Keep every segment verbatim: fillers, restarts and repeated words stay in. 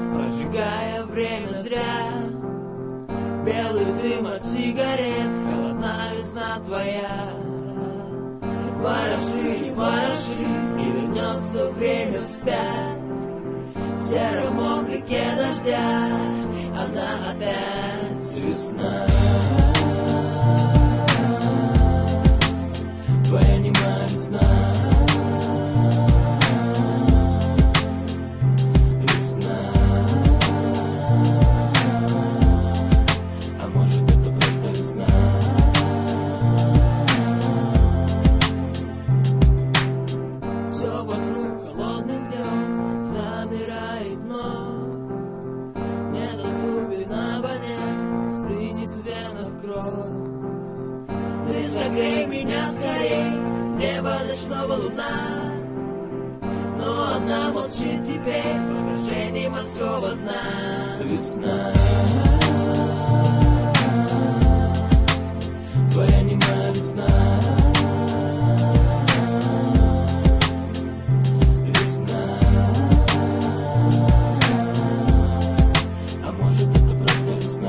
прожигая время зря. Белый дым от сигарет, холодна весна твоя. Вороши, не вороши, и вернется время вспять. В сером облаке дождя она опять весна. Твоя немая весна. Весна. А может это просто весна? Все вокруг холодным днем замирает вновь. Недоступен абонент, стынет в венах кровь. Ты согрей меня скорей, небо ночного луна. Но она молчит теперь в отражении морского дна. Весна. Твоя немая весна. Весна. А может это просто весна?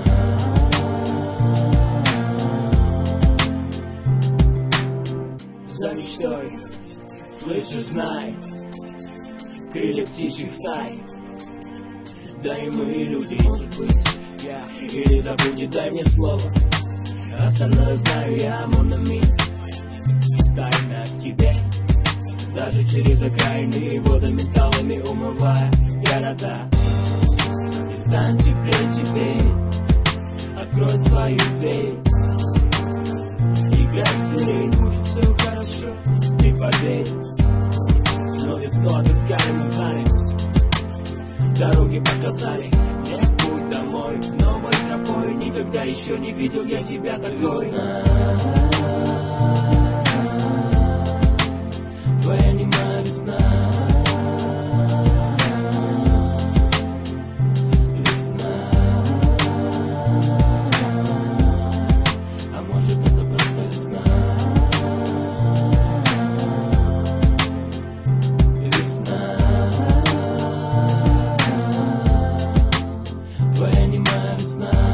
За мечтой, слышишь, знай, крылья птичьих стай. Да и мы люди, может быть, я или забудет, дай мне слово. Остальное знаю я, монами, тайна к тебе. Даже через окраины воды металлами умывая города. И стань теплее теперь, открой свою дверь. Играть зверей, будет все хорошо, ты поверь. Но весну отыскали, мы знали, дороги показали мне путь домой, новой тропой. Никогда еще не видел я тебя такой. Весна. Твоя немая весна. Весна. А может это просто весна? Весна. Твоя немая весна.